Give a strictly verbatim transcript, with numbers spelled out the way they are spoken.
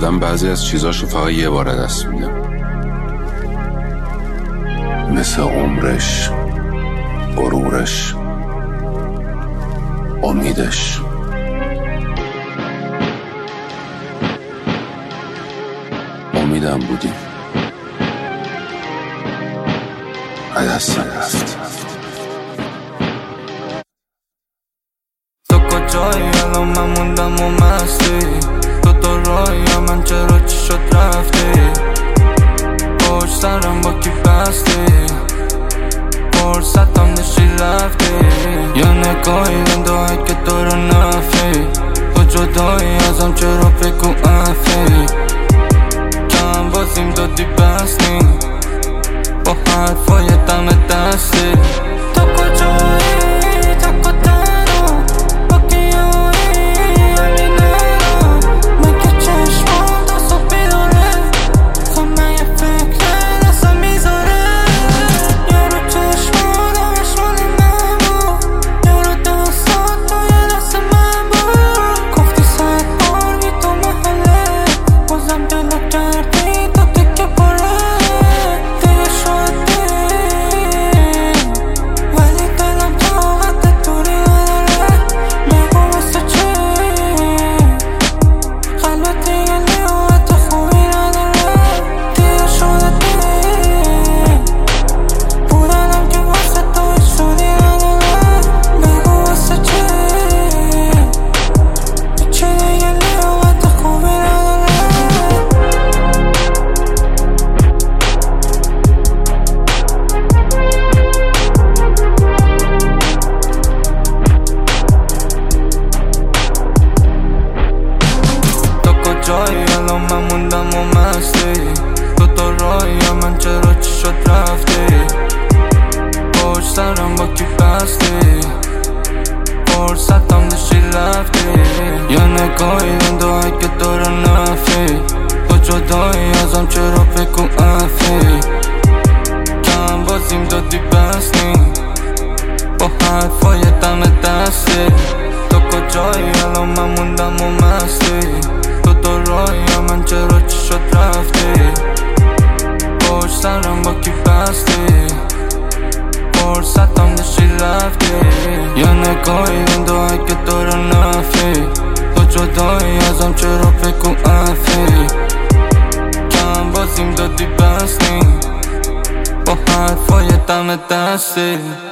آدم بعضی از چیزاشو فقط یه بار دست میده، مثل عمرش، غرورش، امیدش. امیدم بودیم دستم رفت. تو کجایی الان؟ من موندم و مستی تو تو رایی، من چرا چی شد رفتی؟ پشت سرم با کی بستی؟ فرصتم داشتی رفتی. یا نگاهی دایی که تو رو نفی، تو جدایی ازم چرا بگو افی؟ کم بازیم دادی بستی با حرفای دم دستی. تو کجایی؟ الان من موندم و مستی تو تو رایی، من چرا چی شد رفتی؟ پشت سرم با کی بستی؟ فرصتم داشتی رفتی. یا نگاهی دایی که تو رو نفی، تو جدایی ازم چرا بگو افی؟ کم بازیم دادی بستی با حرفای دم دستی. تو کجایی الان؟ من موندم و مستی تو تو رایی، من چرا چی شد رفتی؟ پشت سرم با کی بستی؟ فرصتم داشتی رفتی. یا نگاهی دایی که تو رو نفی، تو جدایی ازم چرا بگو افی؟ کم بازیم دادی بستی با حرفای دم دستی.